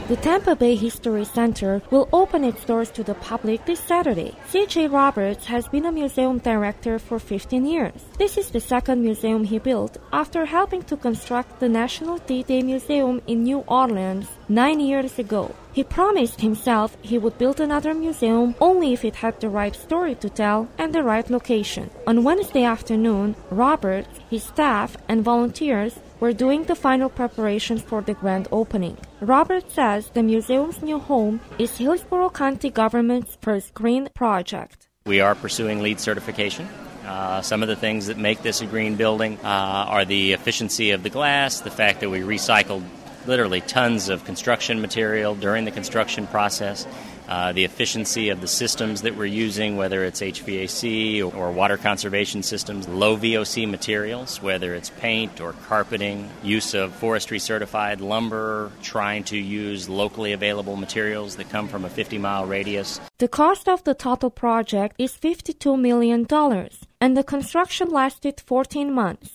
The Tampa Bay History Center will open its doors to the public this Saturday. C.J. Roberts has been a museum director for 15 years. This is the second museum he built after helping to construct the National D-Day Museum in New Orleans 9 years ago. He promised himself he would build another museum only if it had the right story to tell and the right location. On Wednesday afternoon, Roberts, his staff, and volunteers were doing the final preparations for the grand opening. Roberts says the museum's new home is Hillsborough County government's first green project. We are pursuing LEED certification. Some of the things that make this a green building are the efficiency of the glass, the fact that we recycled literally tons of construction material during the construction process, the efficiency of the systems that we're using, whether it's HVAC or water conservation systems, low VOC materials, whether it's paint or carpeting, use of forestry certified lumber, trying to use locally available materials that come from a 50-mile radius. The cost of the total project is $52 million, and the construction lasted 14 months.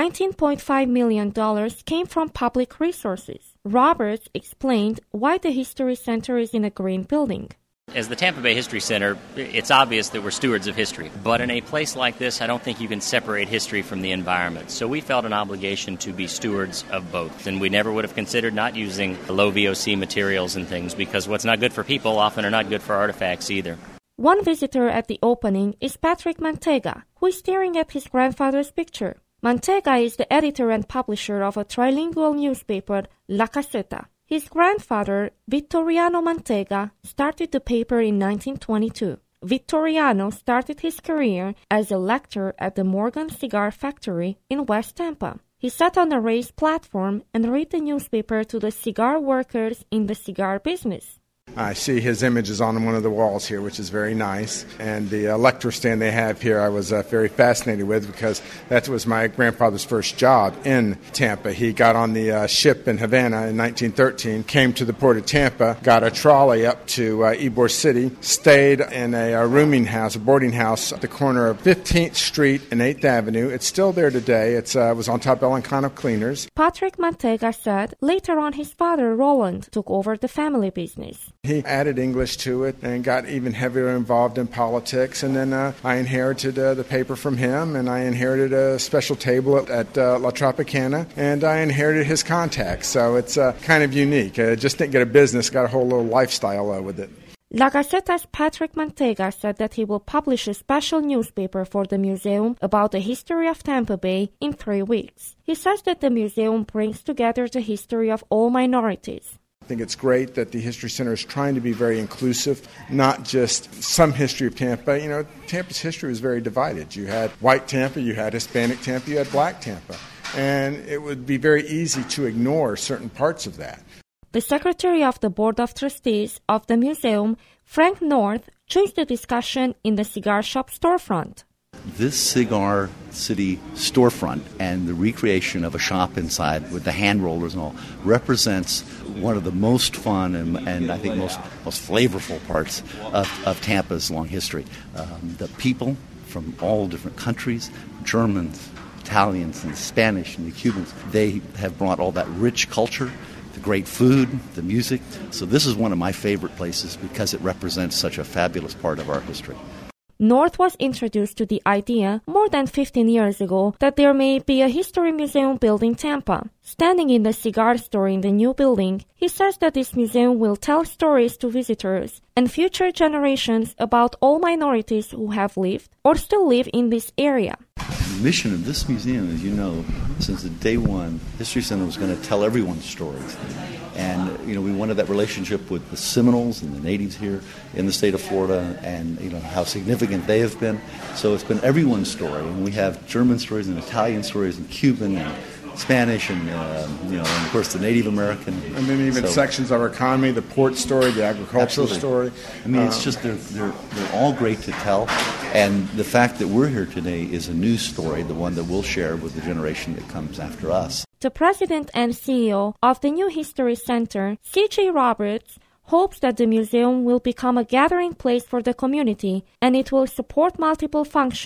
$19.5 million came from public resources. Roberts explained why the History Center is in a green building. As the Tampa Bay History Center, it's obvious that we're stewards of history. But in a place like this, I don't think you can separate history from the environment. So we felt an obligation to be stewards of both. And we never would have considered not using low VOC materials and things, because what's not good for people often are not good for artifacts either. One visitor at the opening is Patrick Mantega, who is staring at his grandfather's picture. Mantega is the editor and publisher of a trilingual newspaper, La Caseta. His grandfather, Vittoriano Mantega, started the paper in 1922. Vittoriano started his career as a lecturer at the Morgan Cigar Factory in West Tampa. He sat on a raised platform and read the newspaper to the cigar workers in the cigar business. I see his images on one of the walls here, which is very nice. And the lecture stand they have here I was very fascinated with, because that was my grandfather's first job in Tampa. He got on the ship in Havana in 1913, came to the port of Tampa, got a trolley up to Ybor City, stayed in a rooming house, a boarding house at the corner of 15th Street and 8th Avenue. It's still there today. It was on top of Encano Cleaners. Patrick Mantega said later on his father, Roland, took over the family business. He added English to it and got even heavier involved in politics. And then I inherited the paper from him, and I inherited a special table at La Tropicana, and I inherited his contacts. So it's kind of unique. Just didn't get a business, got a whole little lifestyle with it. La Gaceta's Patrick Mantega said that he will publish a special newspaper for the museum about the history of Tampa Bay in 3 weeks. He says that the museum brings together the history of all minorities. I think it's great that the History Center is trying to be very inclusive, not just some history of Tampa. You know, Tampa's history was very divided. You had white Tampa, you had Hispanic Tampa, you had black Tampa. And it would be very easy to ignore certain parts of that. The Secretary of the Board of Trustees of the museum, Frank North, joins the discussion in the cigar shop storefront. This Cigar City storefront and the recreation of a shop inside with the hand rollers and all represents one of the most fun and I think most flavorful parts of Tampa's long history. The people from all different countries, Germans, Italians, and Spanish, and the Cubans, they have brought all that rich culture, the great food, the music. So this is one of my favorite places because it represents such a fabulous part of our history. North was introduced to the idea more than 15 years ago that there may be a history museum built in Tampa. Standing in the cigar store in the new building, he says that this museum will tell stories to visitors and future generations about all minorities who have lived or still live in this area. The mission of this museum, as you know, since the day one, History Center was going to tell everyone's stories. And, you know, we wanted that relationship with the Seminoles and the natives here in the state of Florida and, you know, how significant they have been. So it's been everyone's story. And we have German stories and Italian stories and Cuban and Spanish and, you know, and of course the Native American. And then even sections of our economy, the port story, the agricultural story. I mean, it's just they're all great to tell. And the fact that we're here today is a new story, the one that we'll share with the generation that comes after us. The president and CEO of the new History Center, C.J. Roberts, hopes that the museum will become a gathering place for the community and it will support multiple functions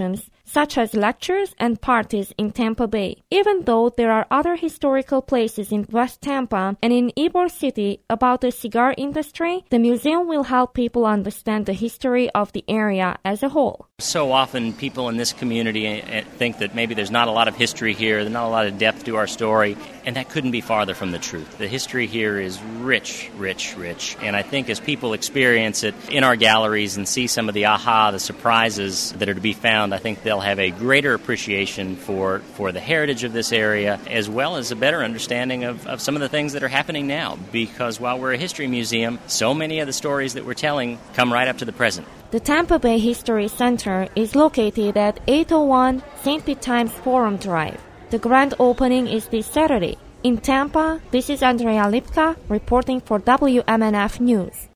such as lectures and parties in Tampa Bay. Even though there are other historical places in West Tampa and in Ybor City about the cigar industry, the museum will help people understand the history of the area as a whole. So often people in this community think that maybe there's not a lot of history here, there's not a lot of depth to our story, and that couldn't be farther from the truth. The history here is rich, rich, rich, and I think as people experience it in our galleries and see some of the the surprises that are to be found, I think they'll have a greater appreciation for the heritage of this area, as well as a better understanding of some of the things that are happening now, because while we're a history museum, so many of the stories that we're telling come right up to the present. The Tampa Bay History Center is located at 801 St. Pete Times Forum Drive. The grand opening is this Saturday. In Tampa, this is Andrea Lipka reporting for WMNF News.